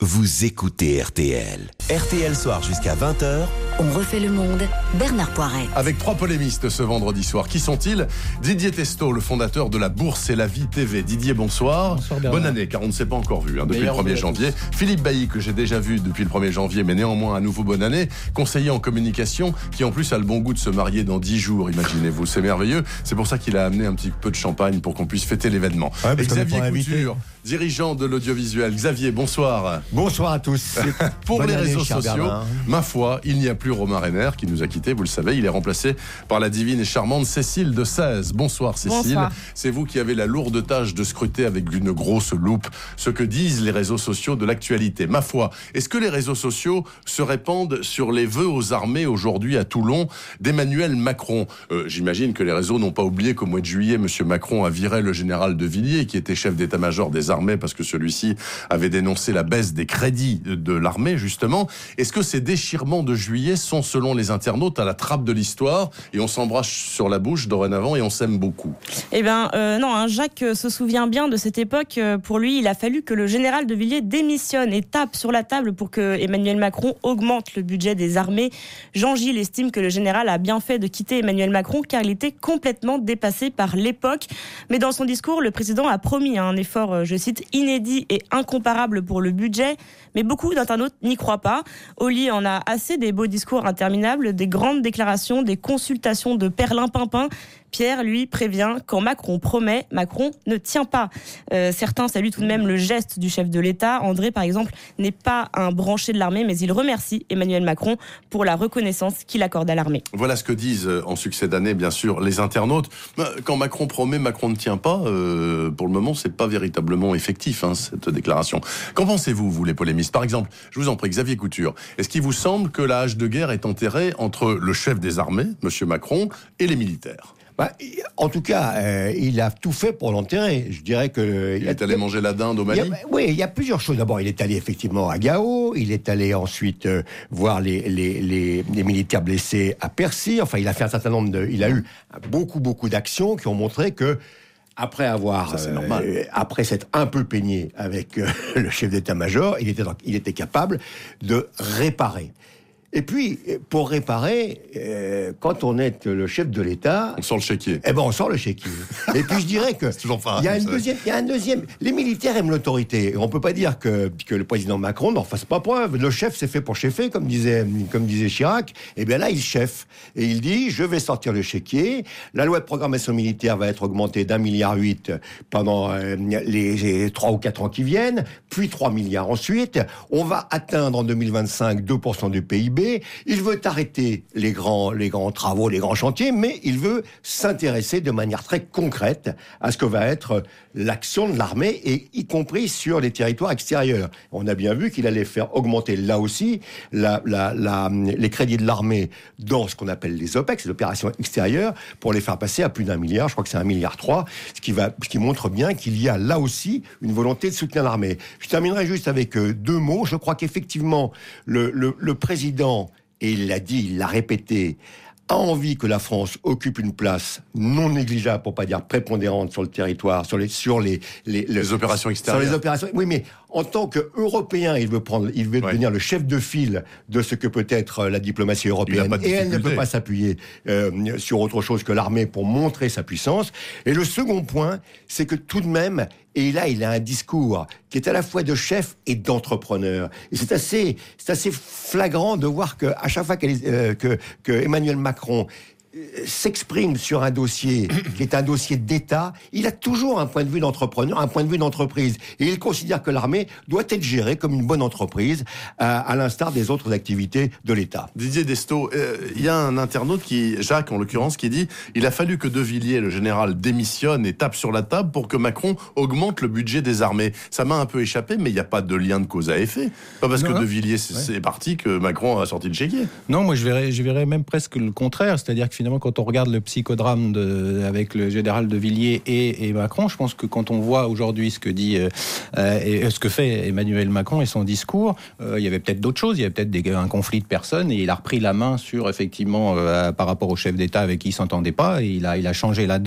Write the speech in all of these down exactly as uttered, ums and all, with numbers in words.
vous écoutez R T L. R T L Soir jusqu'à vingt heures. On refait le monde, Bernard Poiret. Avec trois polémistes ce vendredi soir. Qui sont-ils ? Didier Testo, le fondateur de La Bourse et la Vie T V. Didier, bonsoir. Bonsoir Bonne année, car on ne s'est pas encore vu hein, depuis Meilleur le premier janvier. Philippe Bailly, que j'ai déjà vu depuis le premier janvier, mais néanmoins à nouveau bonne année. Conseiller en communication, qui en plus a le bon goût de se marier dans dix jours, imaginez-vous. C'est merveilleux. C'est pour ça qu'il a amené un petit peu de champagne pour qu'on puisse fêter l'événement. Ouais, et Xavier Couture, dirigeant de l'audiovisuel. Xavier, bonsoir. Bonsoir à tous. Pour Bonne les année, réseaux cher sociaux, Bernard. ma foi, il n'y a plus Romain Reiner qui nous a quittés, vous le savez, il est remplacé par la divine et charmante Cécile de Sèze. Bonsoir Cécile. Bonsoir. C'est vous qui avez la lourde tâche de scruter avec une grosse loupe ce que disent les réseaux sociaux de l'actualité. Ma foi, est-ce que les réseaux sociaux se répandent sur les vœux aux armées aujourd'hui à Toulon d'Emmanuel Macron ? euh, J'imagine que les réseaux n'ont pas oublié qu'au mois de juillet, M. Macron a viré le général de Villiers, qui était chef d'état-major des armées, parce que celui-ci avait dénoncé la baisse des crédits de l'armée, justement. Est-ce que ces déchirements de juillet sont, selon les internautes, à la trappe de l'histoire et on s'embrasse sur la bouche dorénavant et on s'aime beaucoup? Eh bien, euh, non, hein, Jacques euh, se souvient bien de cette époque. Euh, pour lui, il a fallu que le général de Villiers démissionne et tape sur la table pour que Emmanuel Macron augmente le budget des armées. Jean Gilles estime que le général a bien fait de quitter Emmanuel Macron car il était complètement dépassé par l'époque. Mais dans son discours, le président a promis un effort, euh, je cite, inédit et incomparable pour le budget. Mais beaucoup d'internautes n'y croient pas. Oli en a assez des beaux discours interminables, des grandes déclarations, des consultations de perlimpinpin. Pierre, lui, prévient, quand Macron promet, Macron ne tient pas. Euh, certains saluent tout de même le geste du chef de l'État. André, par exemple, n'est pas un branché de l'armée, mais il remercie Emmanuel Macron pour la reconnaissance qu'il accorde à l'armée. Voilà ce que disent en succès d'année, bien sûr, les internautes. Quand Macron promet, Macron ne tient pas. Euh, pour le moment, c'est pas véritablement effectif, hein, cette déclaration. Qu'en pensez-vous, vous, les polémistes ? Par exemple, je vous en prie, Xavier Couture, est-ce qu'il vous semble que la hache de guerre est enterrée entre le chef des armées, M. Macron, et les militaires ? Bah, en tout cas, euh, il a tout fait pour l'enterrer. Je dirais que il, il est allé manger la dinde au Mali. Il y a, oui, il y a plusieurs choses. D'abord, il est allé effectivement à Gao. Il est allé ensuite euh, voir les, les, les, les militaires blessés à Percy. Enfin, il a fait un certain nombre de. Il a eu beaucoup, beaucoup d'actions qui ont montré que. Après avoir, Ça, euh, après s'être un peu peigné avec euh, le chef d'état-major, il était, il était capable de réparer. Et puis, pour réparer, euh, quand on est le chef de l'État... On sort le chéquier. Eh ben, on sort le chéquier. Et puis, je dirais que... C'est toujours pareil, il y a une deuxième, il y a un deuxième... Les militaires aiment l'autorité. On peut pas dire que, que le président Macron n'en fasse pas preuve. Le chef, c'est fait pour cheffer, comme disait, comme disait Chirac. Et bien là, il cheffe. Et il dit, je vais sortir le chéquier. La loi de programmation militaire va être augmentée d'un milliard huit pendant euh, les trois ou quatre ans qui viennent. Puis trois milliards ensuite. On va atteindre en deux mille vingt-cinq deux pour cent du P I B. Il veut arrêter les grands, les grands travaux, les grands chantiers, mais il veut s'intéresser de manière très concrète à ce que va être l'action de l'armée, et y compris sur les territoires extérieurs. On a bien vu qu'il allait faire augmenter là aussi la, la, la, les crédits de l'armée dans ce qu'on appelle les OPEX, les opérations extérieures, pour les faire passer à plus d'un milliard. Je crois que c'est un milliard trois, ce qui va, ce qui montre bien qu'il y a là aussi une volonté de soutenir l'armée. Je terminerai juste avec deux mots. Je crois qu'effectivement, le, le, le président, et il l'a dit, il l'a répété, a envie que la France occupe une place non négligeable, pour pas dire prépondérante, sur le territoire, sur les, sur les, les, les, les opérations extérieures. Sur les opérations, oui, mais en tant qu'Européen, il veut prendre, il veut ouais. devenir le chef de file de ce que peut être la diplomatie européenne, et elle ne peut pas s'appuyer euh, sur autre chose que l'armée pour montrer sa puissance. Et le second point, c'est que tout de même, et là, il a un discours qui est à la fois de chef et d'entrepreneur. Et c'est assez, c'est assez flagrant de voir que à chaque fois euh, que, que Emmanuel Macron s'exprime sur un dossier qui est un dossier d'État, il a toujours un point de vue d'entrepreneur, un point de vue d'entreprise. Et il considère que l'armée doit être gérée comme une bonne entreprise, à, à l'instar des autres activités de l'État. Didier Testo, il euh, y a un internaute, qui, Jacques en l'occurrence, qui dit « Il a fallu que De Villiers, le général, démissionne et tape sur la table pour que Macron augmente le budget des armées. » Ça m'a un peu échappé, mais il n'y a pas de lien de cause à effet. Pas parce non, que non. De Villiers c'est ouais. parti que Macron a sorti le chéquier. Non, moi je verrais, je verrais même presque le contraire, c'est-à-dire que finalement quand on regarde le psychodrame de, avec le général de Villiers et, et Macron, je pense que quand on voit aujourd'hui ce que dit euh, et ce que fait Emmanuel Macron et son discours, euh, il y avait peut-être d'autres choses, il y avait peut-être des, un conflit de personnes, et il a repris la main sur effectivement euh, par rapport au chef d'État avec qui il s'entendait pas, et il a, il a changé la donne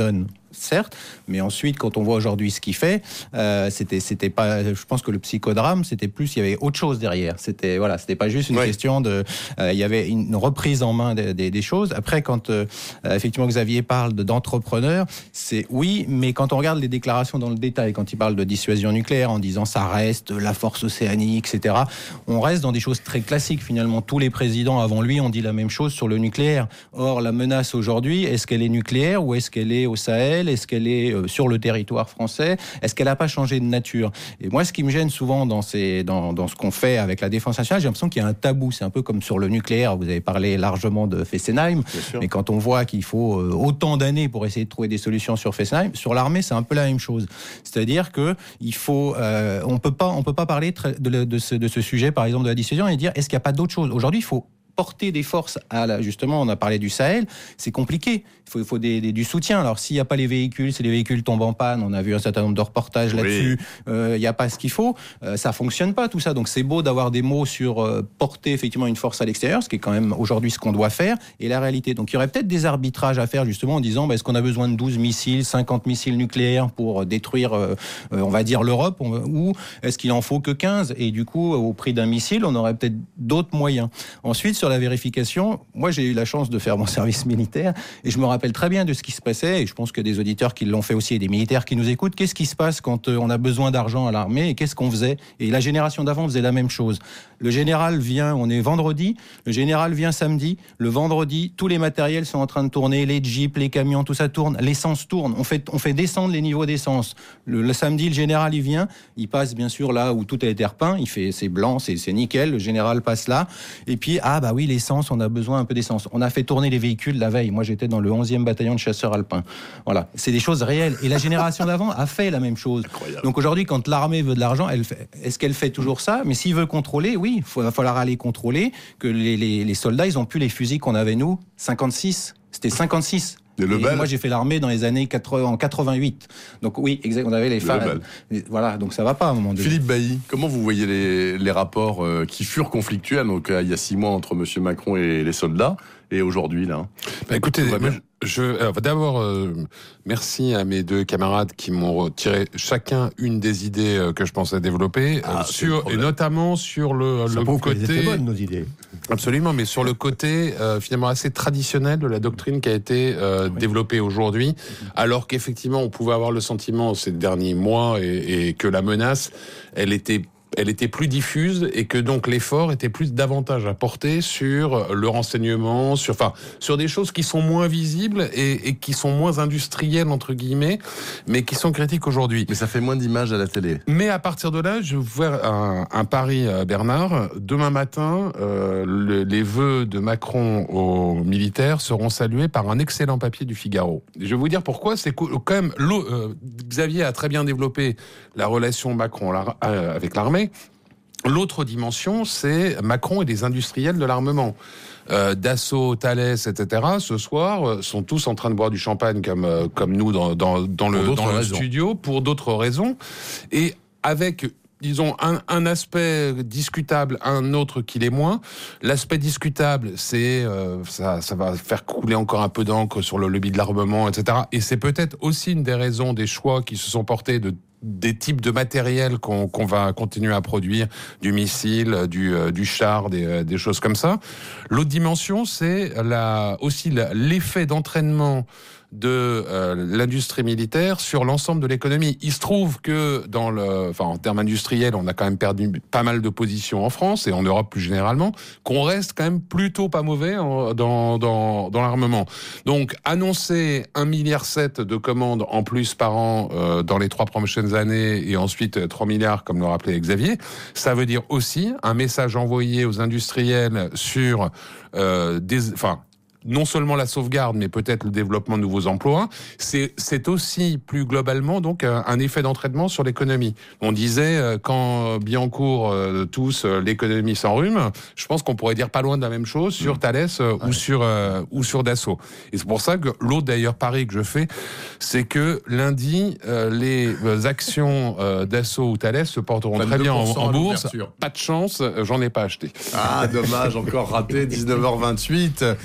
certes, mais ensuite, quand on voit aujourd'hui ce qu'il fait, euh, c'était, c'était pas. Je pense que le psychodrame, c'était plus, il y avait autre chose derrière. C'était voilà, c'était pas juste une oui. question de. Euh, il y avait une reprise en main des, des, des choses. Après, quand euh, effectivement Xavier parle de, d'entrepreneurs, c'est oui, mais quand on regarde les déclarations dans le détail, quand il parle de dissuasion nucléaire en disant ça reste la force océanique, et cetera, on reste dans des choses très classiques. Finalement, tous les présidents avant lui ont dit la même chose sur le nucléaire. Or, la menace aujourd'hui, est-ce qu'elle est nucléaire ou est-ce qu'elle est au Sahel? Est-ce qu'elle est euh, sur le territoire français? Est-ce qu'elle n'a pas changé de nature? Et moi, ce qui me gêne souvent dans, ces, dans, dans ce qu'on fait avec la défense nationale, j'ai l'impression qu'il y a un tabou. C'est un peu comme sur le nucléaire. Vous avez parlé largement de Fessenheim, mais quand on voit qu'il faut euh, autant d'années pour essayer de trouver des solutions sur Fessenheim, sur l'armée, c'est un peu la même chose. C'est-à-dire que il faut, euh, on peut pas, on peut pas parler de, de, ce, de ce sujet, par exemple de la dissuasion, et dire est-ce qu'il n'y a pas d'autre chose? Aujourd'hui, il faut porter des forces à la, justement, on a parlé du Sahel, c'est compliqué. Il faut, il faut des, des, du soutien. Alors, s'il n'y a pas les véhicules, si les véhicules tombent en panne, on a vu un certain nombre de reportages là-dessus, il oui. n'y euh, a pas ce qu'il faut, euh, ça fonctionne pas tout ça. Donc, c'est beau d'avoir des mots sur euh, porter effectivement une force à l'extérieur, ce qui est quand même aujourd'hui ce qu'on doit faire, et la réalité. Donc, il y aurait peut-être des arbitrages à faire justement en disant, bah, est-ce qu'on a besoin de douze missiles, cinquante missiles nucléaires pour détruire, euh, on va dire, l'Europe, on, ou est-ce qu'il en faut que quinze? Et du coup, au prix d'un missile, on aurait peut-être d'autres moyens. Ensuite, sur la vérification, moi j'ai eu la chance de faire mon service militaire et je me rappelle très bien de ce qui se passait, et je pense qu'il y a des auditeurs qui l'ont fait aussi et des militaires qui nous écoutent. Qu'est-ce qui se passe quand on a besoin d'argent à l'armée et qu'est-ce qu'on faisait? Et la génération d'avant faisait la même chose. Le général vient, on est vendredi, le général vient samedi, le vendredi, tous les matériels sont en train de tourner, les jeeps, les camions, tout ça tourne, l'essence tourne, on fait, on fait descendre les niveaux d'essence. Le, le samedi, le général il vient, il passe bien sûr là où tout a été repeint, il fait, c'est blanc, c'est, c'est nickel, le général passe là, et puis ah bah oui, l'essence, on a besoin un peu d'essence. On a fait tourner les véhicules la veille. Moi, j'étais dans le onzième bataillon de chasseurs alpins. Voilà. C'est des choses réelles. Et la génération d'avant a fait la même chose. Incroyable. Donc aujourd'hui, quand l'armée veut de l'argent, elle fait... est-ce qu'elle fait toujours ça? Mais s'il veut contrôler, oui, il va falloir aller contrôler que les, les, les soldats, ils ont plus les fusils qu'on avait nous, cinquante-six. C'était cinquante-six. Et moi, j'ai fait l'armée dans les années quatre-vingts, en quatre-vingt-huit. Donc oui, exact, on avait les femmes. Voilà, donc ça va pas à un moment donné. Philippe Bailly, comment vous voyez les, les rapports euh, qui furent conflictuels, donc euh, il y a six mois entre M. Macron et les soldats, et aujourd'hui là? Bah, écoutez, moi, je, alors, d'abord, euh, merci à mes deux camarades qui m'ont retiré chacun une des idées euh, que je pensais développer, ah, euh, sur, et notamment sur le, le côté. C'était bonnes, nos idées. Absolument, mais sur le côté euh, finalement assez traditionnel de la doctrine qui a été euh, oui. développée aujourd'hui, alors qu'effectivement on pouvait avoir le sentiment ces derniers mois et, et que la menace, elle était elle était plus diffuse et que donc l'effort était plus davantage à porter sur le renseignement, sur, enfin, sur des choses qui sont moins visibles et, et qui sont moins industrielles, entre guillemets, mais qui sont critiques aujourd'hui. Mais ça fait moins d'images à la télé. Mais à partir de là, je vais vous faire un, un pari, Bernard. Demain matin, euh, le, les vœux de Macron aux militaires seront salués par un excellent papier du Figaro. Et je vais vous dire pourquoi. C'est que, quand même, euh, Xavier a très bien développé la relation Macron avec l'armée. L'autre dimension, c'est Macron et les industriels de l'armement. Euh, Dassault, Thales, et cetera. Ce soir, euh, sont tous en train de boire du champagne comme euh, comme nous dans dans, dans le dans le studio pour d'autres raisons, et avec, disons, un, un aspect discutable, un autre qui l'est moins. L'aspect discutable, c'est euh, ça, ça va faire couler encore un peu d'encre sur le lobby de l'armement, et cetera. Et c'est peut-être aussi une des raisons des choix qui se sont portés de des types de matériel qu'on, qu'on va continuer à produire, du missile, du, euh, du char, des, euh, des choses comme ça. L'autre dimension, c'est la, aussi la, l'effet d'entraînement de euh, l'industrie militaire sur l'ensemble de l'économie. Il se trouve que dans le, enfin en termes industriels, on a quand même perdu pas mal de positions en France et en Europe plus généralement, qu'on reste quand même plutôt pas mauvais en, dans dans dans l'armement. Donc annoncer un milliard sept de commandes en plus par an euh, dans les trois prochaines années et ensuite trois milliards comme le rappelait Xavier, ça veut dire aussi un message envoyé aux industriels sur euh, des, enfin non seulement la sauvegarde, mais peut-être le développement de nouveaux emplois. C'est, c'est aussi plus globalement donc un, un effet d'entraînement sur l'économie. On disait euh, quand Billancourt euh, tous euh, l'économie s'enrhume, je pense qu'on pourrait dire pas loin de la même chose sur Thales euh, ouais. ou sur euh, ou sur Dassault. Et c'est pour ça que l'autre d'ailleurs pari que je fais, c'est que lundi euh, les actions euh, Dassault ou Thales se porteront très bien en, en bourse. Pas de chance, j'en ai pas acheté. Ah dommage, encore raté. dix-neuf heures vingt-huit sur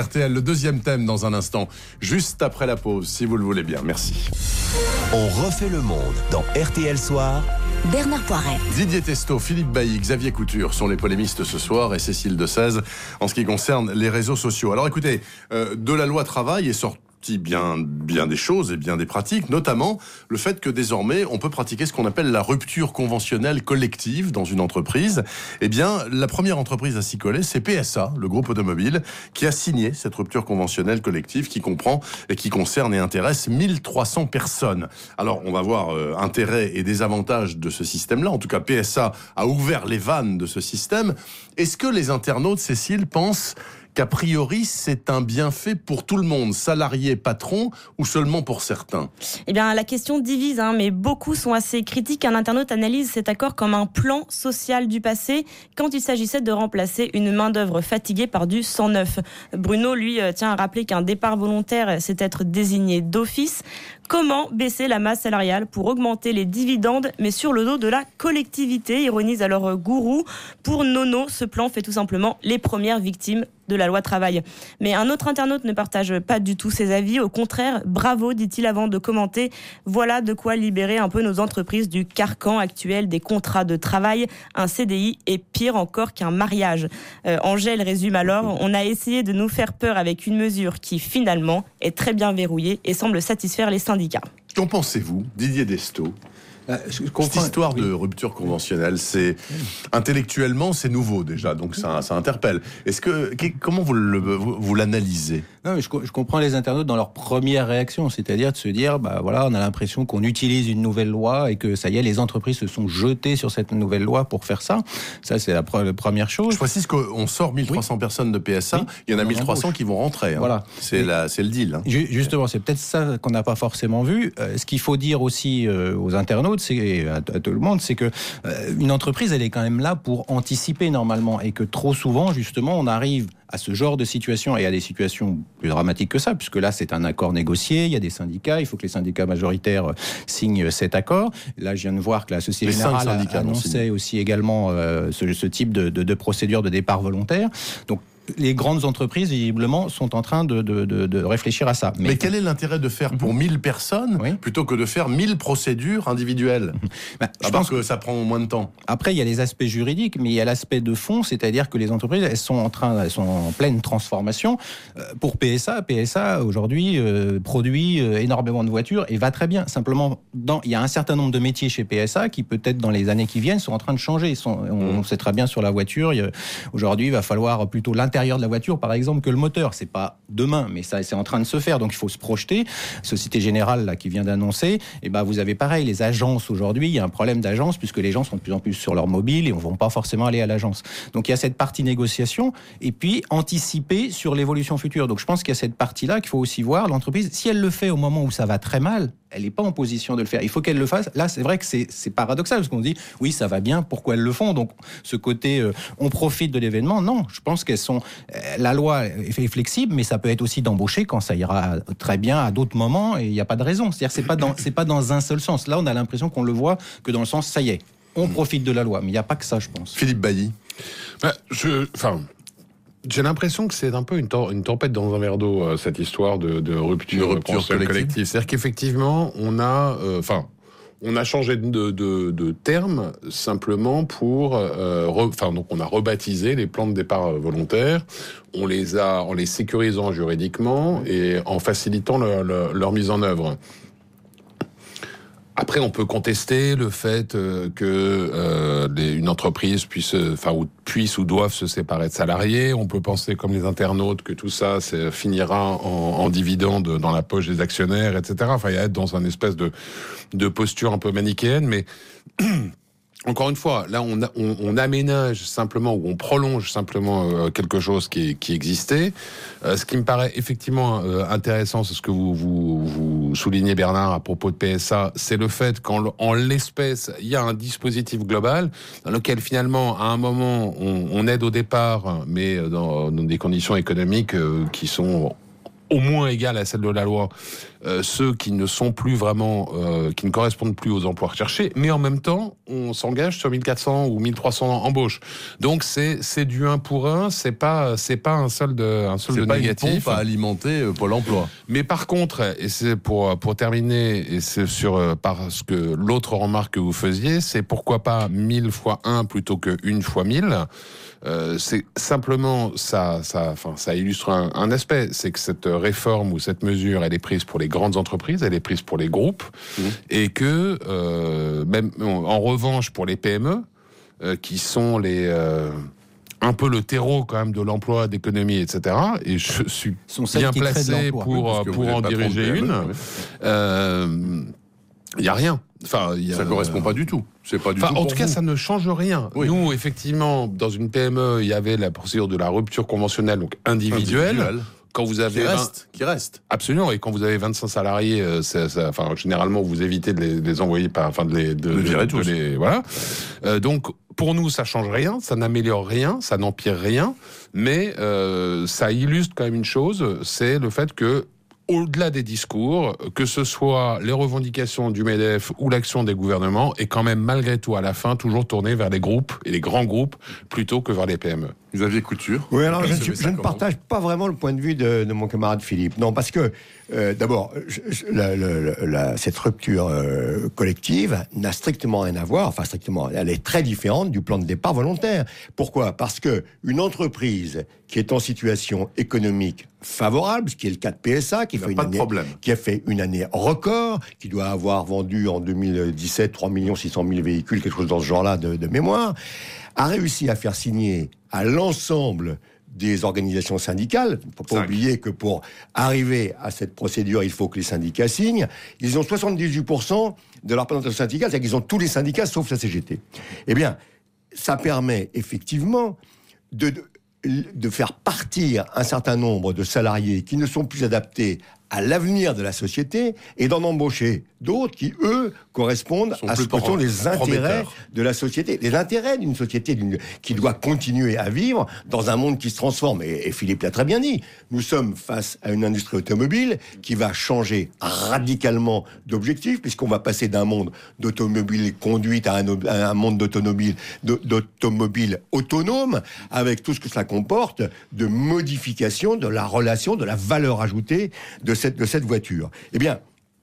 R T L. Le deuxième thème dans un instant, juste après la pause, si vous le voulez bien. Merci. On refait le monde dans R T L Soir. Bernard Poiret. Didier Testot, Philippe Bailly, Xavier Couture sont les polémistes ce soir et Cécile de Sèze en ce qui concerne les réseaux sociaux. Alors écoutez, euh, de la loi travail est sorti bien, bien des choses et bien des pratiques, notamment le fait que désormais on peut pratiquer ce qu'on appelle la rupture conventionnelle collective dans une entreprise. Eh bien, la première entreprise à s'y coller, c'est P S A, le groupe automobile, qui a signé cette rupture conventionnelle collective qui comprend et qui concerne et intéresse mille trois cents personnes. Alors, on va voir euh, intérêt et désavantages de ce système-là. En tout cas, P S A a ouvert les vannes de ce système. Est-ce que les internautes, Cécile, pensent qu'a priori, c'est un bienfait pour tout le monde, salariés, patrons, ou seulement pour certains? Eh bien, la question divise, hein, mais beaucoup sont assez critiques. Un internaute analyse cet accord comme un plan social du passé, quand il s'agissait de remplacer une main-d'œuvre fatiguée par du sang neuf. Bruno, lui, tient à rappeler qu'un départ volontaire, c'est être désigné d'office. Comment baisser la masse salariale pour augmenter les dividendes, mais sur le dos de la collectivité, ironise alors Gourou. Pour Nono, ce plan fait tout simplement les premières victimes de la loi travail. Mais un autre internaute ne partage pas du tout ses avis. Au contraire, bravo, dit-il avant de commenter. Voilà de quoi libérer un peu nos entreprises du carcan actuel des contrats de travail. Un C D I est pire encore qu'un mariage. Euh, Angèle résume alors, on a essayé de nous faire peur avec une mesure qui finalement est très bien verrouillée et semble satisfaire les syndicats. Qu'en pensez-vous, Didier Testot? Euh, je comprends... Cette histoire de oui. rupture conventionnelle, c'est intellectuellement c'est nouveau déjà, donc ça, ça interpelle. Est-ce que comment vous, le, vous, vous l'analysez? Non, mais je, je comprends les internautes dans leur première réaction, c'est-à-dire de se dire, bah voilà, on a l'impression qu'on utilise une nouvelle loi et que ça y est, les entreprises se sont jetées sur cette nouvelle loi pour faire ça. Ça, c'est la, pre- la première chose. Je précise qu'on sort mille trois cents oui. personnes de P S A, oui. il y en a mille trois cents qui vont rentrer. Hein. Voilà, c'est, la, c'est le deal. Hein. Justement, c'est peut-être ça qu'on n'a pas forcément vu. Euh, ce qu'il faut dire aussi euh, aux internautes, c'est à, à tout le monde, c'est que euh, une entreprise, elle est quand même là pour anticiper normalement, et que trop souvent, justement, on arrive à ce genre de situation et à des situations plus dramatiques que ça, puisque là, c'est un accord négocié, il y a des syndicats, il faut que les syndicats majoritaires signent cet accord. Là, je viens de voir que la Société Générale a annoncé aussi également euh, ce, ce type de, de, de procédure de départ volontaire. Donc, les grandes entreprises, visiblement, sont en train de, de, de, de réfléchir à ça. Mais, Mais quel est l'intérêt de faire pour mille personnes oui. plutôt que de faire mille procédures individuelles? bah, Je pense que, que ça prend moins de temps. Après, il y a les aspects juridiques, mais il y a l'aspect de fond, c'est-à-dire que les entreprises, elles sont en train, elles sont en pleine transformation. Pour P S A, P S A aujourd'hui euh, produit énormément de voitures et va très bien. Simplement, dans, il y a un certain nombre de métiers chez P S A qui, peut-être dans les années qui viennent, sont en train de changer. Ils sont, on, mmh. on sait très bien sur la voiture. Il y a, aujourd'hui, il va falloir plutôt l'intérieur l'intérieur de la voiture, par exemple, que le moteur. C'est pas demain, mais ça, c'est en train de se faire. Donc, il faut se projeter. Société Générale, là, qui vient d'annoncer, et ben, vous avez pareil, les agences aujourd'hui. Il y a un problème d'agence puisque les gens sont de plus en plus sur leur mobile et on ne va pas forcément aller à l'agence. Donc, il y a cette partie négociation et puis anticiper sur l'évolution future. Donc, je pense qu'il y a cette partie-là qu'il faut aussi voir. L'entreprise, si elle le fait au moment où ça va très mal, elle n'est pas en position de le faire. Il faut qu'elle le fasse. Là, c'est vrai que c'est, c'est paradoxal parce qu'on dit, oui, ça va bien, pourquoi elles le font? Donc, ce côté, euh, on profite de l'événement. Non, je pense qu'elles sont... Euh, la loi est flexible, mais ça peut être aussi d'embaucher quand ça ira très bien à d'autres moments et il n'y a pas de raison. C'est-à-dire, c'est pas dans, c'est pas dans un seul sens. Là, on a l'impression qu'on le voit que dans le sens, ça y est, on profite de la loi. Mais il n'y a pas que ça, je pense. Philippe Bailly. Bah, je... Enfin... J'ai l'impression que c'est un peu une, tor- une tempête dans un verre d'eau, euh, cette histoire de, de rupture, de rupture collective. collective. C'est-à-dire qu'effectivement, on a, enfin, euh, on a changé de, de, de terme simplement pour, enfin, euh, donc on a rebaptisé les plans de départ volontaires. On les a, en les sécurisant juridiquement et en facilitant le, le, leur mise en œuvre. Après, on peut contester le fait euh, que euh, les, une entreprise puisse, enfin, ou puisse ou doive se séparer de salariés. On peut penser, comme les internautes, que tout ça c'est, finira en, en dividendes dans la poche des actionnaires, et cetera. Enfin, il y a être dans une espèce de, de posture un peu manichéenne, mais encore une fois, là, on, a, on, on aménage simplement ou on prolonge simplement euh, quelque chose qui, qui existait. Euh, ce qui me paraît effectivement euh, intéressant, c'est ce que vous, vous, vous soulignez, Bernard, à propos de P S A, c'est le fait qu'en en l'espèce, il y a un dispositif global dans lequel finalement, à un moment, on, on aide au départ, mais dans, dans des conditions économiques euh, qui sont au moins égale à celle de la loi, euh, ceux qui ne sont plus vraiment, euh, qui ne correspondent plus aux emplois recherchés, mais en même temps, on s'engage sur mille quatre cents ou mille trois cents embauches. Donc c'est c'est du un pour un, c'est pas c'est pas un solde un solde c'est pas négatif. Une pompe à alimenter euh, Pôle Emploi. Mais par contre, et c'est pour pour terminer, et c'est sur euh, par ce que l'autre remarque que vous faisiez, c'est pourquoi pas mille fois un plutôt que une fois mille. Euh, c'est simplement ça, ça, enfin, ça illustre un, un aspect, c'est que cette réforme ou cette mesure, elle est prise pour les grandes entreprises, elle est prise pour les groupes, mmh. et que euh, même en revanche pour les P M E, euh, qui sont les euh, un peu le terreau quand même de l'emploi, d'économie, et cetera. Et je suis bien placé pour oui, pour en diriger une. Il oui. euh, y a rien. Enfin, y a, ça ne correspond pas du tout. C'est pas du enfin, tout en pour tout cas, vous. ça ne change rien. Oui. Nous, effectivement, dans une P M E, il y avait la procédure de la rupture conventionnelle, donc individuelle. Individuelle. Quand vous avez qui reste, vingt... qui reste. Absolument. Et quand vous avez vingt-cinq salariés, c'est, c'est, enfin, généralement, vous évitez de les, de les envoyer par, enfin, de les, de, de, de, de les, voilà. Euh, donc, pour nous, ça change rien, ça n'améliore rien, ça n'empire rien, mais euh, ça illustre quand même une chose, c'est le fait que au-delà des discours, que ce soit les revendications du MEDEF ou l'action des gouvernements, est quand même malgré tout à la fin toujours tournée vers les groupes et les grands groupes plutôt que vers les P M E. Xavier Couture. Oui, alors je, je, je ne partage pas vraiment le point de vue de, de mon camarade Philippe. Non, parce que euh, d'abord, je, je, la, la, la, cette rupture euh, collective n'a strictement rien à voir. Enfin, strictement, elle est très différente du plan de départ volontaire. Pourquoi ? Parce que une entreprise qui est en situation économique favorable, ce qui est le cas de P S A, qui, fait une année, qui a fait une année record, qui doit avoir vendu en deux mille dix-sept trois millions six cent mille véhicules, quelque chose dans ce genre-là de, de mémoire, a réussi à faire signer à l'ensemble des organisations syndicales. Il ne faut pas Cinq. oublier que pour arriver à cette procédure, il faut que les syndicats signent. Ils ont soixante-dix-huit pour cent de la représentation syndicale, c'est-à-dire qu'ils ont tous les syndicats sauf la C G T. Eh bien, ça permet effectivement de... de de faire partir un certain nombre de salariés qui ne sont plus adaptés à l'avenir de la société et d'en embaucher d'autres qui, eux, correspondent à ce que sont les intérêts de la société. Les intérêts d'une société d'une, qui doit continuer à vivre dans un monde qui se transforme. Et, et Philippe l'a très bien dit, nous sommes face à une industrie automobile qui va changer radicalement d'objectif, puisqu'on va passer d'un monde d'automobile conduite à un, à un monde d'automobile, d'automobile autonome, avec tout ce que cela comporte de modification de la relation, de la valeur ajoutée de cette, de cette voiture. Eh bien,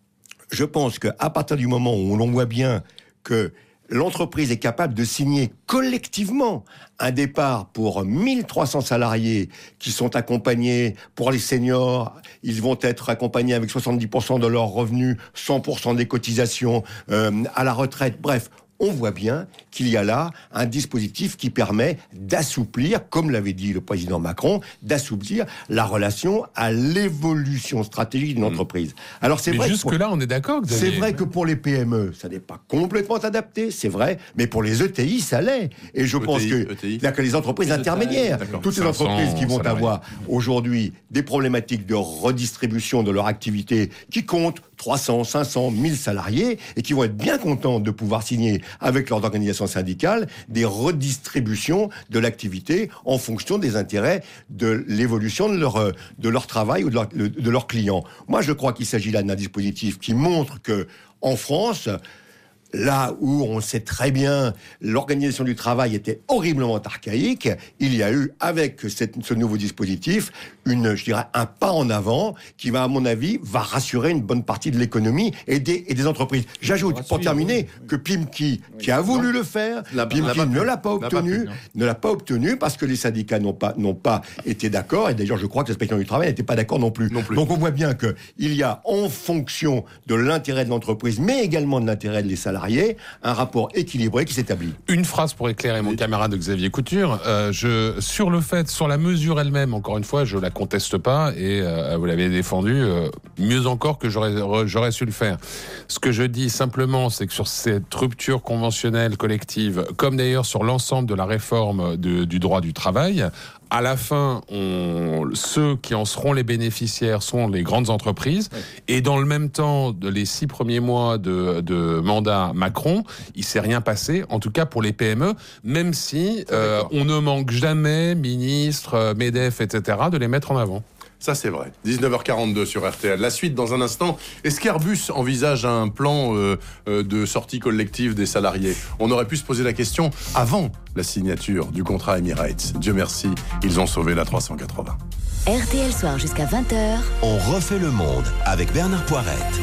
je pense qu'à partir du moment où l'on voit bien que l'entreprise est capable de signer collectivement un départ pour mille trois cents salariés qui sont accompagnés, pour les seniors, ils vont être accompagnés avec soixante-dix pour cent de leurs revenus, cent pour cent des cotisations, euh, à la retraite, bref, on voit bien qu'il y a là un dispositif qui permet d'assouplir, comme l'avait dit le président Macron, d'assouplir la relation à l'évolution stratégique d'une entreprise. Alors c'est mais vrai. Jusque-là, on est d'accord. C'est vrai que pour les P M E, ça n'est pas complètement adapté, c'est vrai, mais pour les E T I, ça l'est. Et je E T I, pense que, E T I. Là, que les entreprises intermédiaires, toutes ces entreprises qui vont avoir aujourd'hui des problématiques de redistribution de leur activité qui comptent trois cents, cinq cents, mille salariés et qui vont être bien contents de pouvoir signer avec leurs organisations syndicales des redistributions de l'activité en fonction des intérêts de l'évolution de leur, de leur travail ou de, leur, de leurs clients. Moi, je crois qu'il s'agit là d'un dispositif qui montre que, en France, là où on sait très bien l'organisation du travail était horriblement archaïque, il y a eu, avec cette, ce nouveau dispositif, une, je dirais, un pas en avant qui va, à mon avis, va rassurer une bonne partie de l'économie et des, et des entreprises. J'ajoute, pour terminer, que Pimki, qui a voulu le faire, Pimki ne l'a pas obtenu, ne l'a pas obtenu parce que les syndicats n'ont pas, n'ont pas été d'accord, et d'ailleurs, je crois que l'inspection du travail n'était pas d'accord non plus. non plus. Donc on voit bien que il y a, en fonction de l'intérêt de l'entreprise, mais également de l'intérêt des salariés, un rapport équilibré qui s'établit. Une phrase pour éclairer mon camarade Xavier Couture. Euh, je, sur le fait, sur la mesure elle-même, encore une fois, je la conteste pas et euh, vous l'avez défendu euh, mieux encore que j'aurais, j'aurais su le faire. Ce que je dis simplement, c'est que sur cette rupture conventionnelle collective, comme d'ailleurs sur l'ensemble de la réforme de, du droit du travail, à la fin, on, ceux qui en seront les bénéficiaires sont les grandes entreprises. Ouais. Et dans le même temps, de les six premiers mois de, de mandat Macron, il s'est rien passé, en tout cas pour les P M E, même si euh, on ne manque jamais, ministres, MEDEF, et cetera, de les mettre en avant. Ça, c'est vrai. dix-neuf heures quarante-deux sur R T L. La suite, dans un instant. Est-ce qu'Airbus envisage un plan euh, euh, de sortie collective des salariés ? On aurait pu se poser la question avant la signature du contrat Emirates. Dieu merci, ils ont sauvé la trois cent quatre-vingts. R T L Soir jusqu'à vingt heures. On refait le monde avec Bernard Poirette.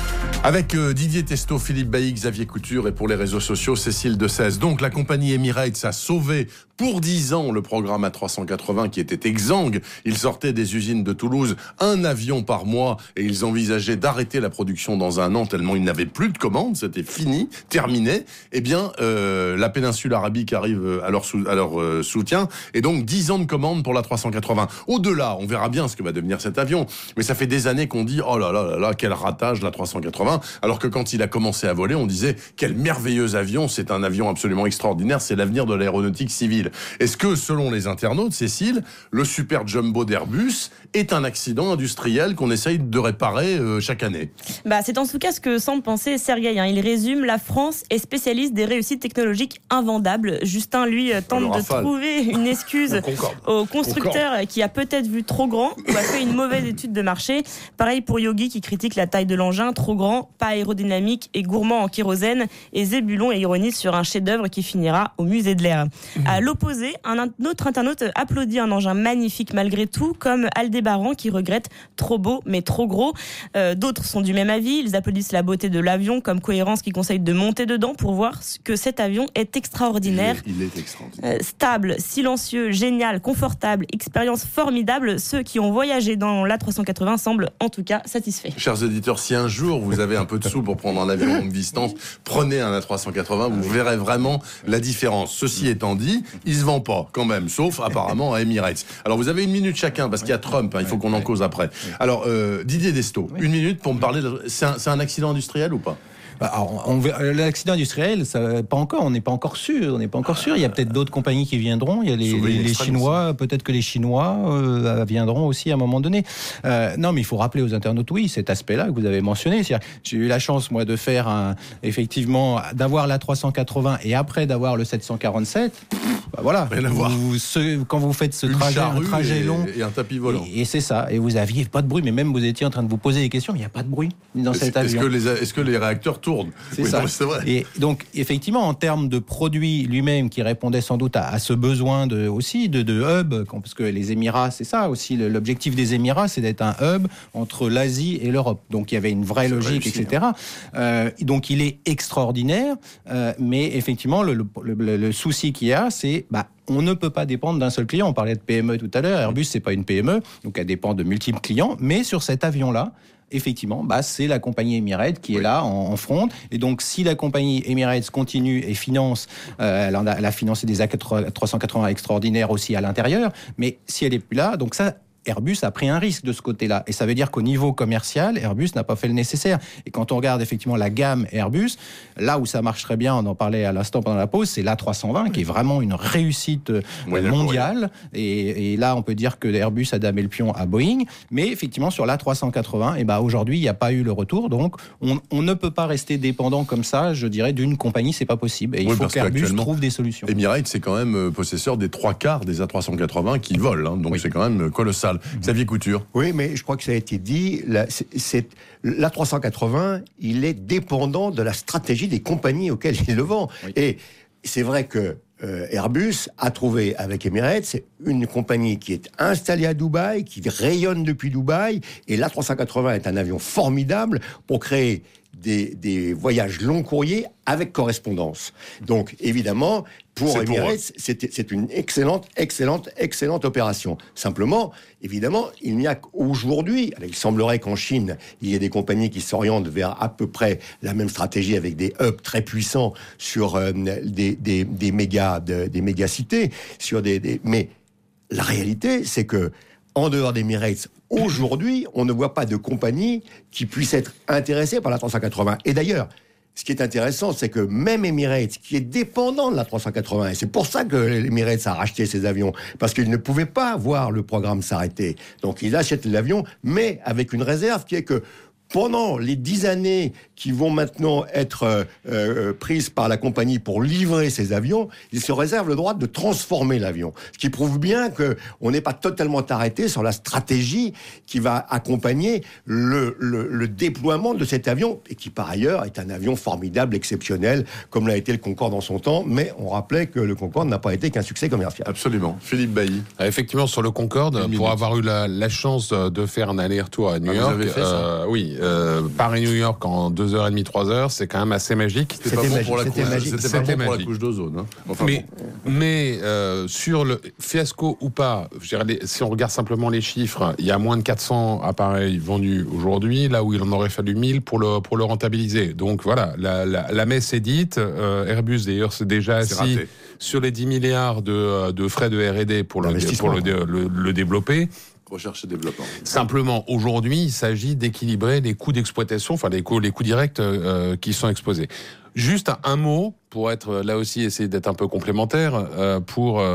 Avec euh, Didier Testo, Philippe Bailly, Xavier Couture et pour les réseaux sociaux, Cécile de Sèze. Donc la compagnie Emirates a sauvé pour dix ans le programme A trois cent quatre-vingts qui était exsangue. Ils sortaient des usines de Toulouse un avion par mois et ils envisageaient d'arrêter la production dans un an tellement ils n'avaient plus de commandes, c'était fini, terminé. Eh bien, euh, la péninsule arabique arrive à leur, sou- à leur euh, soutien et donc dix ans de commandes pour l'A trois cent quatre-vingts. Au-delà, on verra bien ce que va devenir cet avion, mais ça fait des années qu'on dit oh là là là là, quel ratage l'A trois cent quatre-vingts, alors que quand il a commencé à voler, on disait quel merveilleux avion, c'est un avion absolument extraordinaire, c'est l'avenir de l'aéronautique civile. Est-ce que, selon les internautes, Cécile, le super jumbo d'Airbus est un accident industriel qu'on essaye de réparer euh, chaque année ? Bah, c'est en tout cas ce que semble penser Sergueï. Hein. Il résume, la France est spécialiste des réussites technologiques invendables. Justin, lui, tente de trouver une excuse au constructeur qui a peut-être vu trop grand ou a fait une mauvaise étude de marché. Pareil pour Yogi qui critique la taille de l'engin, trop grand, pas aérodynamique et gourmand en kérosène. Et Zébulon ironise sur un chef-d'œuvre qui finira au musée de l'air. Mmh. À l'opposé, un autre internaute applaudit un engin magnifique malgré tout, comme Aldébaran qui regrette trop beau mais trop gros. Euh, d'autres sont du même avis, ils applaudissent la beauté de l'avion comme Cohérence qui conseille de monter dedans pour voir que cet avion est extraordinaire. Il est, il est extraordinaire. Euh, stable, silencieux, génial, confortable, expérience formidable. Ceux qui ont voyagé dans l'A trois cent quatre-vingts semblent en tout cas satisfaits. Chers auditeurs, si un jour vous avez un peu de sous pour prendre un avion longue distance, prenez un A trois cent quatre-vingts, vous verrez vraiment la différence. Ceci étant dit, il se vend pas quand même, sauf apparemment à Emirates. Alors vous avez une minute chacun parce qu'il y a Trump, hein, il faut qu'on en cause après. Alors euh, Didier Desto, une minute pour me parler. De... C'est un, c'est un accident industriel ou pas ? Alors, on, on, l'accident industriel, ça, pas encore, on n'est pas encore sûr, on n'est pas encore sûr. Il y a peut-être d'autres compagnies qui viendront. Il y a les, les, les Chinois, peut-être que les Chinois euh, viendront aussi à un moment donné. Euh, non, mais il faut rappeler aux internautes, oui, cet aspect-là que vous avez mentionné. C'est-à-dire, j'ai eu la chance, moi, de faire un, effectivement, d'avoir l'A trois cent quatre-vingts et après d'avoir le sept cent quarante-sept. Bah voilà. Vous, ce, quand vous faites ce Une trajet, un trajet et, long, et un tapis volant. Et, et c'est ça. Et vous aviez pas de bruit, mais même vous étiez en train de vous poser des questions, mais il n'y a pas de bruit dans est-ce, cet avion. Est-ce que les, est-ce que les réacteurs tournent ? C'est oui, ça. Non, c'est vrai. Et donc, effectivement, en termes de produit lui-même, qui répondait sans doute à, à ce besoin de, aussi de, de hub, parce que les Émirats, c'est ça aussi, le, l'objectif des Émirats, c'est d'être un hub entre l'Asie et l'Europe. Donc, il y avait une vraie c'est logique, réussi, et cetera. Hein. Euh, donc, il est extraordinaire, euh, mais effectivement, le, le, le, le souci qu'il y a, c'est... Bah, on ne peut pas dépendre d'un seul client. On parlait de P M E tout à l'heure. Airbus, c'est pas une P M E, donc elle dépend de multiples clients. Mais sur cet avion-là, effectivement, bah, c'est la compagnie Emirates qui oui. est là en, en front. Et donc, si la compagnie Emirates continue et finance, euh, elle, a, elle a financé des A trois cent quatre-vingts extraordinaires aussi à l'intérieur. Mais si elle est plus là, donc ça... Airbus a pris un risque de ce côté-là. Et ça veut dire qu'au niveau commercial, Airbus n'a pas fait le nécessaire. Et quand on regarde effectivement la gamme Airbus, là où ça marche très bien, on en parlait à l'instant pendant la pause, c'est l'A trois cent vingt qui est vraiment une réussite oui, mondiale. Et, et là, on peut dire que Airbus a damé le pion à Boeing. Mais effectivement, sur l'A trois cent quatre-vingts, et ben aujourd'hui, il n'y a pas eu le retour. Donc, on, on ne peut pas rester dépendant comme ça, je dirais, d'une compagnie. C'est pas possible. Et il oui, faut qu'Airbus trouve des solutions. Emirates, c'est quand même possesseur des trois quarts des A trois cent quatre-vingts qui volent. Hein, donc, oui. c'est quand même colossal. Xavier Couture. Oui, mais je crois que ça a été dit. La, c'est, c'est, l'A trois cent quatre-vingts, il est dépendant de la stratégie des compagnies auxquelles il le vend. Oui. Et c'est vrai que euh, Airbus a trouvé avec Emirates, c'est une compagnie qui est installée à Dubaï, qui rayonne depuis Dubaï. Et l'A trois cent quatre-vingts est un avion formidable pour créer Des, des voyages long courriers avec correspondance. Donc, évidemment, pour c'est Emirates, pour c'est, c'est une excellente, excellente, excellente opération. Simplement, évidemment, il n'y a qu'aujourd'hui, il semblerait qu'en Chine, il y ait des compagnies qui s'orientent vers à peu près la même stratégie avec des hubs très puissants sur euh, des, des, des méga, de, des méga-cités, sur des, des, mais la réalité, c'est que, en dehors d'Emirates, aujourd'hui, on ne voit pas de compagnie qui puisse être intéressée par l'A trois cent quatre-vingts. Et d'ailleurs, ce qui est intéressant, c'est que même Emirates, qui est dépendant de l'A trois cent quatre-vingts, et c'est pour ça que Emirates a racheté ces avions, parce qu'ils ne pouvaient pas voir le programme s'arrêter. Donc, ils achètent l'avion, mais avec une réserve qui est que, pendant les dix années qui vont maintenant être euh, euh, prises par la compagnie pour livrer ces avions, il se réserve le droit de transformer l'avion. Ce qui prouve bien qu'on n'est pas totalement arrêté sur la stratégie qui va accompagner le, le, le déploiement de cet avion, et qui par ailleurs est un avion formidable, exceptionnel, comme l'a été le Concorde en son temps, mais on rappelait que le Concorde n'a pas été qu'un succès commercial. Absolument. Philippe Bailly. Effectivement, sur le Concorde, pour avoir eu la, la chance de faire un aller-retour à New ah, York, vous avez fait ça euh, oui, euh, Paris-New York en deux heures trente, trois heures, c'est quand même assez magique. C'était pas bon magique, pour la c'était couche, magique. c'était pas C'était bon pour la magique. couche d'ozone. Hein. Enfin, mais bon. mais euh, sur le fiasco ou pas, je dirais, les, si on regarde simplement les chiffres, il y a moins de quatre cents appareils vendus aujourd'hui, là où il en aurait fallu mille pour le, pour le rentabiliser. Donc voilà, la, la, la messe est dite. Euh, Airbus, d'ailleurs, c'est déjà C'est assis raté. sur les dix milliards de, de frais de R et D pour, le, pour le, le, le développer. Recherche et développement. Simplement, aujourd'hui, il s'agit d'équilibrer les coûts d'exploitation, enfin les coûts, les coûts directs euh, qui sont exposés. Juste un, un mot, pour être là aussi, essayer d'être un peu complémentaire, euh, pour... Euh,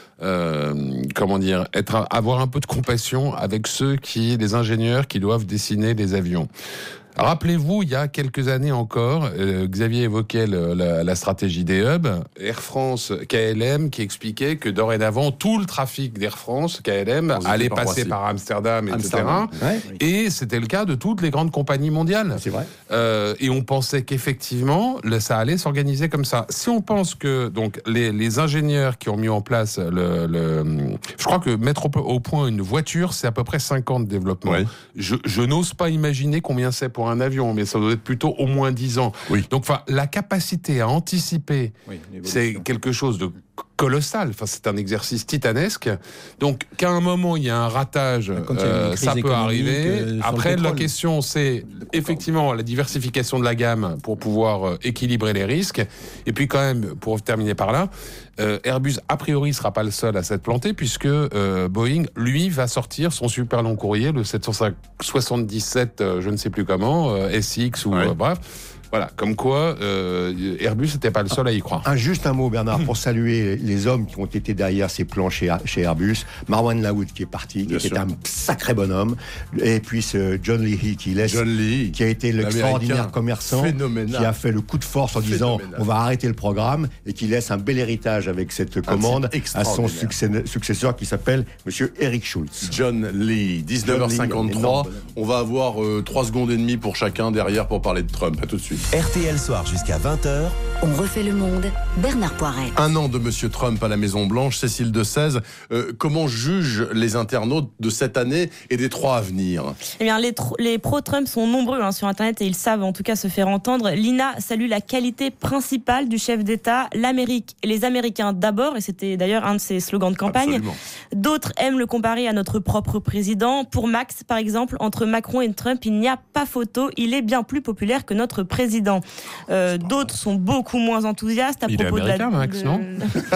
Euh, comment dire, être, avoir un peu de compassion avec ceux qui, les ingénieurs qui doivent dessiner les avions. Rappelez-vous, il y a quelques années encore, euh, Xavier évoquait le, la, la stratégie des hubs, Air France, K L M, qui expliquait que dorénavant, tout le trafic d'Air France, K L M, Transité allait par passer Roissy. par Amsterdam, Amsterdam. et cetera. Ouais. Et c'était le cas de toutes les grandes compagnies mondiales. C'est vrai. Euh, et on pensait qu'effectivement, le, ça allait s'organiser comme ça. Si on pense que donc les, les ingénieurs qui ont mis en place le, le je crois que mettre au, au point une voiture, c'est à peu près cinq ans de développement. Ouais. Je, je n'ose pas imaginer combien c'est pour un avion, mais ça doit être plutôt au moins dix ans. Oui. Donc, enfin, la capacité à anticiper, Oui, c'est quelque chose de colossal. Enfin, c'est un exercice titanesque. Donc, qu'à un moment il y a un ratage, Quand il y a une euh, crise ça peut économique, arriver. euh, sur le Après, la pétrole. question, c'est effectivement la diversification de la gamme pour pouvoir euh, équilibrer les risques. Et puis, quand même, pour terminer par là, euh, Airbus a priori sera pas le seul à s'être planté, puisque euh, Boeing, lui, va sortir son super long courrier, le sept cent soixante-dix-sept, euh, je ne sais plus comment, euh, S X ou Ouais. euh, bref. Voilà, comme quoi euh, Airbus n'était pas le seul à y croire. Un, juste un mot, Bernard, pour saluer les hommes qui ont été derrière ces plans chez, chez Airbus. Marwan Laoud qui est parti, Bien qui sûr. est un sacré bonhomme. Et puis ce John Leahy qui laisse, John Lee, qui a été l'extraordinaire l'Américain, commerçant, phénoménal. qui a fait le coup de force en disant Phénoménal. on va arrêter le programme, et qui laisse un bel héritage avec cette commande type à son extraordinaire. succès- successeur qui s'appelle Monsieur Eric Schultz. John Lee, dix-neuf heures cinquante-trois. John Lee, On va avoir euh, trois secondes et demie pour chacun derrière pour parler de Trump. À tout de suite. R T L Soir jusqu'à vingt heures. On refait le monde. Bernard Poiret. Un an de Monsieur Trump à la Maison-Blanche, Cécile de Sèze. Euh, comment jugent les internautes de cette année et des trois à venir? Eh bien, les, tro- les pro-Trump sont nombreux hein, sur Internet et ils savent en tout cas se faire entendre. Lina salue la qualité principale du chef d'État, l'Amérique et les Américains d'abord, et c'était d'ailleurs un de ses slogans de campagne. Absolument. D'autres aiment le comparer à notre propre président. Pour Max, par exemple, entre Macron et Trump, il n'y a pas photo. Il est bien plus populaire que notre président. Euh, d'autres sont beaucoup moins enthousiastes à Il est propos américain, de la... Max, de- non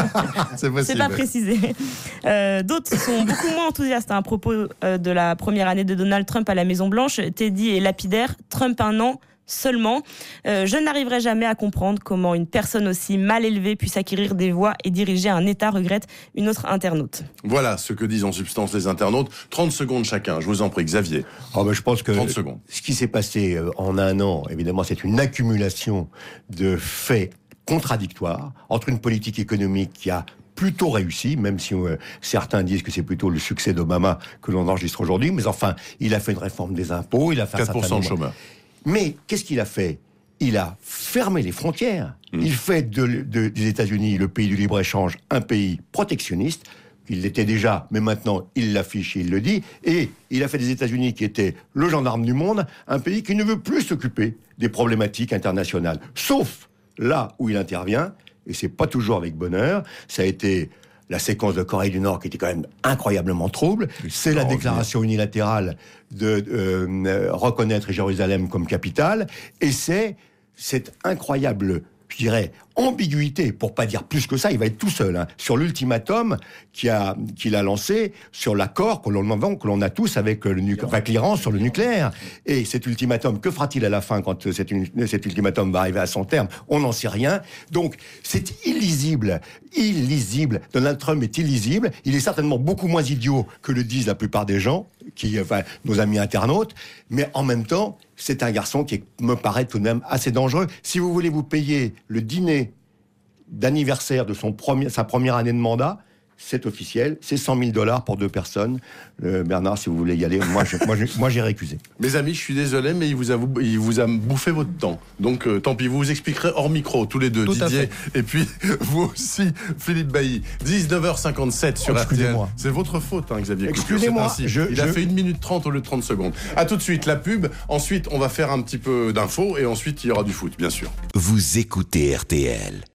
C'est possible. C'est pas précisé. Euh, D'autres sont beaucoup moins enthousiastes hein, à propos euh, de la première année de Donald Trump à la Maison-Blanche. Teddy est lapidaire. Trump un an seulement. Euh, je n'arriverai jamais à comprendre comment une personne aussi mal élevée puisse acquérir des voix et diriger un État, regrette une autre internaute. Voilà ce que disent en substance les internautes. trente secondes chacun, je vous en prie, Xavier. Oh ben, je pense que trente secondes. ce qui s'est passé euh, en un an, évidemment, c'est une accumulation de faits contradictoires entre une politique économique qui a plutôt réussi, même si euh, certains disent que c'est plutôt le succès d'Obama que l'on enregistre aujourd'hui. Mais enfin, il a fait une réforme des impôts, il a fait un quatre pour certain cent de nombre... chômeurs. Mais qu'est-ce qu'il a fait? Il a fermé les frontières. Mmh. Il fait de, de- des États-Unis, le pays du libre-échange, un pays protectionniste. Il l'était déjà, mais maintenant, il l'affiche et il le dit. Et il a fait des États-Unis, qui étaient le gendarme du monde, un pays qui ne veut plus s'occuper des problématiques internationales. Sauf là où il intervient, et c'est pas toujours avec bonheur, ça a été la séquence de Corée du Nord qui était quand même incroyablement trouble. C'est la déclaration unilatérale de euh, reconnaître Jérusalem comme capitale. Et c'est cette incroyable, je dirais, ambiguïté, pour pas dire plus que ça, il va être tout seul, hein, sur l'ultimatum qu'il a, qu'il a lancé sur l'accord que l'on, que l'on a tous avec, le nu- avec l'Iran sur le nucléaire. Et cet ultimatum, que fera-t-il à la fin quand cet, cet ultimatum va arriver à son terme? On n'en sait rien. Donc, c'est illisible. Illisible. Donald Trump est illisible. Il est certainement beaucoup moins idiot que le disent la plupart des gens, qui, enfin, nos amis internautes. Mais en même temps, c'est un garçon qui me paraît tout de même assez dangereux. Si vous voulez vous payer le dîner d'anniversaire de son premier, sa première année de mandat, c'est officiel, c'est cent mille dollars pour deux personnes. Euh, Bernard, si vous voulez y aller, moi, je, moi, je, moi j'ai récusé. Mes amis, je suis désolé, mais il vous a, il vous a bouffé votre temps. Donc, euh, tant pis, vous vous expliquerez hors micro, tous les deux, Tout Didier, et puis vous aussi, Philippe Bailly. dix-neuf heures cinquante-sept sur Oh, R T L. excusez-moi. C'est votre faute, hein, Xavier Couture. Excusez-moi, C'est ainsi. je- Il a je- fait une minute trente au lieu de trente secondes. À tout de suite, la pub. Ensuite, on va faire un petit peu d'infos, et ensuite, il y aura du foot, bien sûr. Vous écoutez R T L.